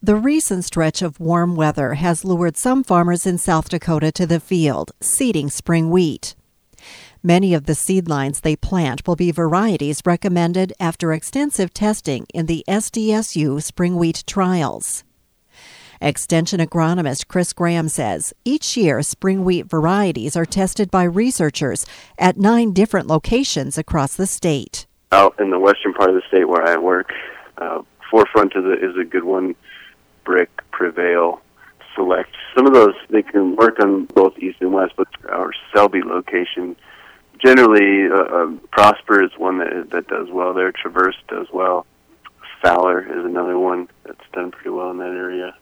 The recent stretch of warm weather has lured some farmers in South Dakota to the field, seeding spring wheat. Many of the seed lines they plant will be varieties recommended after extensive testing in the SDSU spring wheat trials. Extension agronomist Chris Graham says each year spring wheat varieties are tested by researchers at 9 different locations across the state. Out in the western part of the state where I work, Forefront is a good one. Brick, Prevail, Select. Some of those, they can work on both east and west, but our Selby location, generally Prosper is one that does well there. Traverse does well. Fowler is another one that's done pretty well in that area.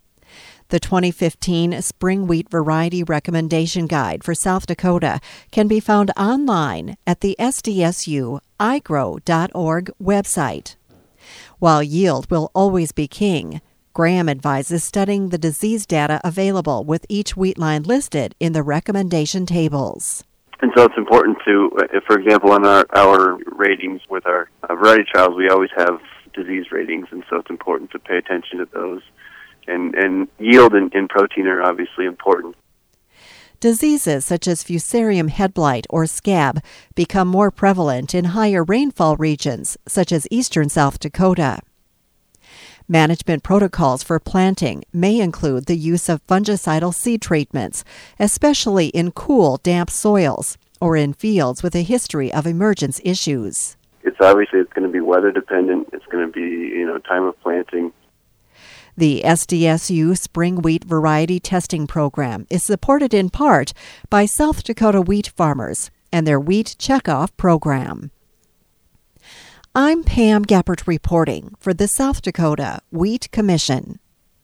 The 2015 Spring Wheat Variety Recommendation Guide for South Dakota can be found online at the SDSU igrow.org website. While yield will always be king, Graham advises studying the disease data available with each wheat line listed in the recommendation tables. And so it's important to, for example, on our ratings with our variety trials, we always have disease ratings, and so it's important to pay attention to those. And yield and protein are obviously important. Diseases such as Fusarium head blight or scab become more prevalent in higher rainfall regions, such as eastern South Dakota. Management protocols for planting may include the use of fungicidal seed treatments, especially in cool, damp soils or in fields with a history of emergence issues. It's going to be weather dependent. It's going to be, time of planting. The SDSU Spring Wheat Variety Testing Program is supported in part by South Dakota wheat farmers and their Wheat Checkoff program. I'm Pam Gappert reporting for the South Dakota Wheat Commission.